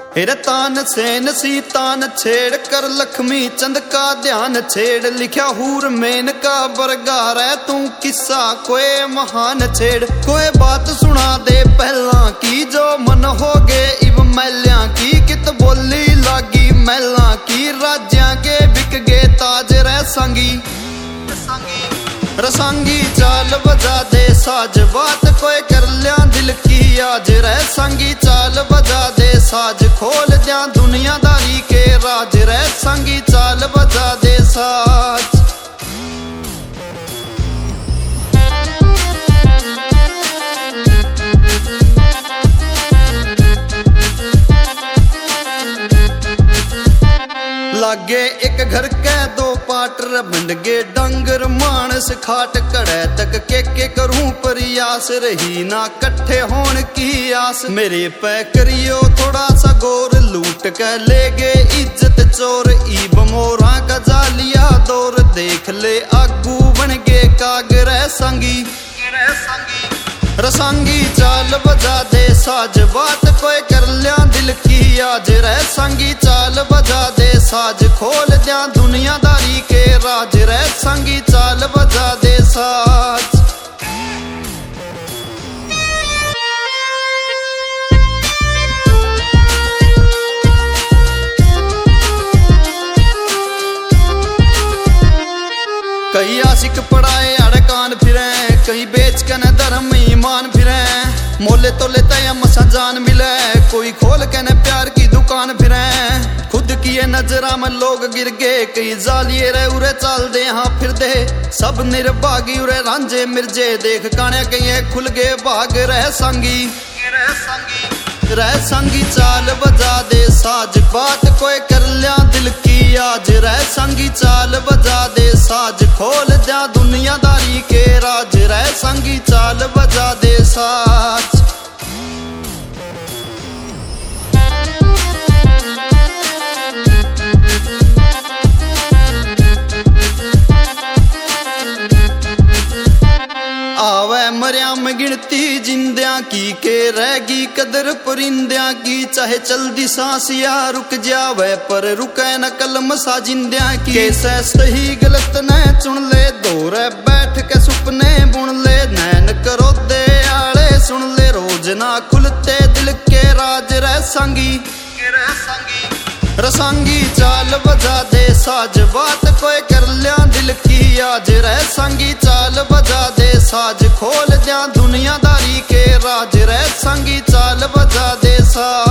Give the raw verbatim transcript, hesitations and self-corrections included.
हेरे तान सेन सी तान छेड़ कर लक्ष्मी चंद का ध्यान छेड़ लिखा हूर मेन का बरगार है तू किस्सा कोई महान छेड़ कोई बात सुना दे पहला की जो मन हो गे इब मैल्या की कित बोली लागी मैला की राज्या के बिक गे ताज रह संगी रसांगी चाल बजा दे साज बात कोई कर लिया दिल की आज रह संगी चाल बजा दे साज खोल दिया दुनियादारी के राज रह संगी चाल बजा दे साज। लागे एक घर के दो पाटर बंड गे डंगर मानस खाट कड़े तक के के करूं प्रयास रही ना कट्ठे होने की आस मेरे पे करियो थोड़ा सा गौर लूट के ले गे इज्जत चोर ईब मोरा का जालिया दौर देख ले आगू बन गे कागर संगी रसांगी चाल बजा दे साज बात कोई कर लिया दिल की आज रह संगी चाल बजा दे साज खोल दिया दुनियादारी के राज रह संगी चाल बजा दे साज। कई आशिक पड़ाए अड़ कान फिरे कहीं बेच के न धर्म ईमान फिरे मोले तो लेता या मसा जान मिले कोई खोल के न प्यार की दुकान फिरे खुद किए नजरा में लोग गिर गए कई जालिए रे उरे चाल दे हाँ फिर दे सब निर्भागी उरे रांझे मिर्जे देख काने कहीं खुल गए भाग रह संगी रह संगी चाल बजा दे साज बात कोई कर लिया दिल की आज रह संगी चाल बजा दे साज खोल दिया दुनियादारी के राज रह संगी चाल बजा दे साज। आवे मरिया में गिनती जिंदिया की के रहेगी कदर परिंदिया की चाहे चलदी सांस या रुक जावे पर रुके न कलम सा जिंदिया की कैसे सही गलत न चुन ले दौर बैठ के सुपने बुन ले नैन करो दे आले सुन ले रोज ना खुलते दिल के राज रह संगी रसांगी चाल बजा दे साज बात कोई कर लिया दिल की आज रह संगी चाल बजा दे साज खोल दिया दुनियादारी के राज रह संगी चाल बजा दे साज।